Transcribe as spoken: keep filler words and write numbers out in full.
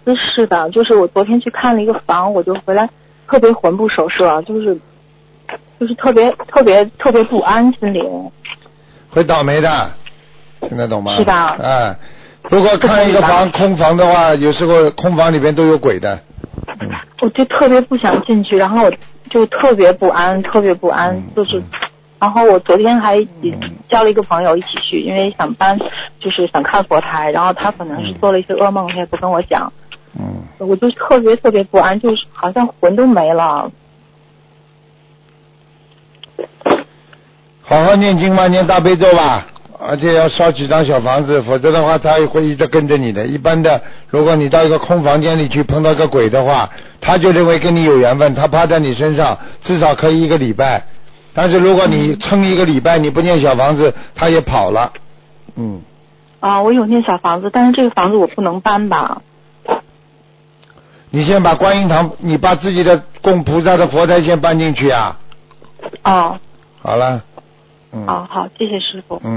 姿势的，就是我昨天去看了一个房，我就回来特别魂不守舍，就是就是特别特别特别不安，心里会倒霉的，听得懂吗？ 是吧？ 哎，如果看一个房空房的话，有时候空房里边都有鬼的。嗯， 我就特别不想进去，然后我就特别不安，特别不安， 嗯、 就是。然后我昨天还叫了一个朋友一起去，因为想搬，就是想看佛台，然后他可能是做了一些噩梦，他也不跟我讲。 嗯。 我就特别特别不安，就是好像魂都没了。 好好念经吧，念大悲咒吧，而且要烧几张小房子，否则的话他会一直跟着你的。一般的，如果你到一个空房间里去碰到个鬼的话，他就认为跟你有缘分，他趴在你身上，至少可以一个礼拜。但是如果你撑一个礼拜，你不念小房子，他也跑了。嗯。 啊，我有念小房子，但是这个房子我不能搬吧？ 你先把观音堂，你把自己的供菩萨的佛台先搬进去啊。 哦。 好了。嗯。 哦，好，谢谢师傅。 嗯。